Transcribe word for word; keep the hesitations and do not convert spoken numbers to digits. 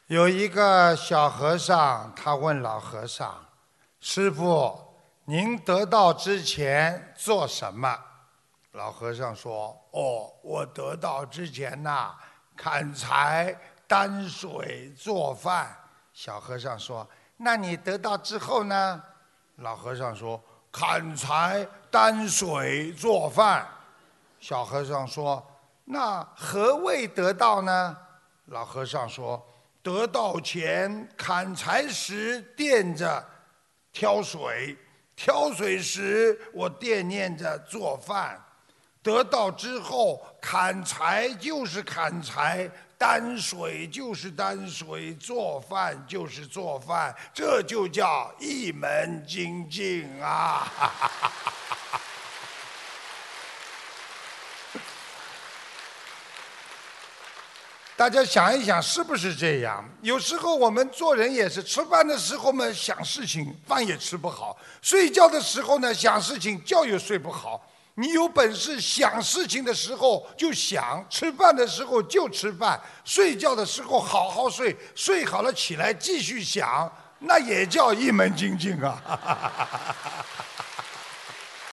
有一个小和尚，他问老和尚：“师父，您得道之前做什么？”老和尚说：“哦，我得道之前呐，砍柴、担水、做饭。”小和尚说：“那你得道之后呢？”老和尚说：“砍柴、担水、做饭。”小和尚说：“那何谓得道呢？”老和尚说：“得道前砍柴时惦着挑水，挑水时我惦念着做饭。得道之后，砍柴就是砍柴，担水就是担水，做饭就是做饭，这就叫一门精进啊！”大家想一想，是不是这样？有时候我们做人也是，吃饭的时候嘛想事情，饭也吃不好；睡觉的时候呢想事情，觉也睡不好。你有本事想事情的时候就想，吃饭的时候就吃饭，睡觉的时候好好睡，睡好了起来继续想，那也叫一门精进啊！